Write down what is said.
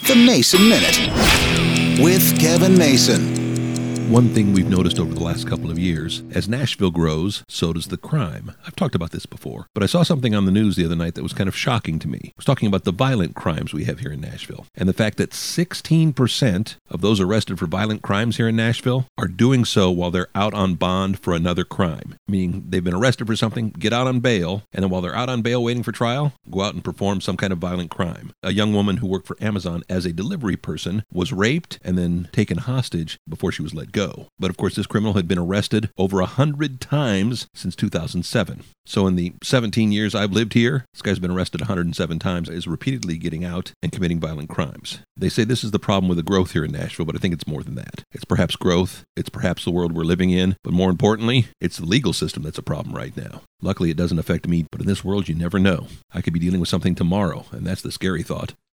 The Mason Minute with Kevin Mason. One thing we've noticed over the last couple of years, as Nashville grows, so does the crime. I've talked about this before, but I saw something on the news the other night that was kind of shocking to me. I was talking about the violent crimes we have here in Nashville, and the fact that 16% of those arrested for violent crimes here in Nashville are doing so while they're out on bond for another crime, meaning they've been arrested for something, get out on bail, and then while they're out on bail waiting for trial, go out and perform some kind of violent crime. A young woman who worked for Amazon as a delivery person was raped and then taken hostage before she was let go. But of course, this criminal had been arrested over 100 times since 2007. So in the 17 years I've lived here, this guy's been arrested 107 times, is repeatedly getting out and committing violent crimes. They say this is the problem with the growth here in Nashville, but I think it's more than that. It's perhaps growth, it's perhaps the world we're living in, but more importantly, it's the legal system that's a problem right now. Luckily, it doesn't affect me, but in this world, you never know. I could be dealing with something tomorrow, and that's the scary thought.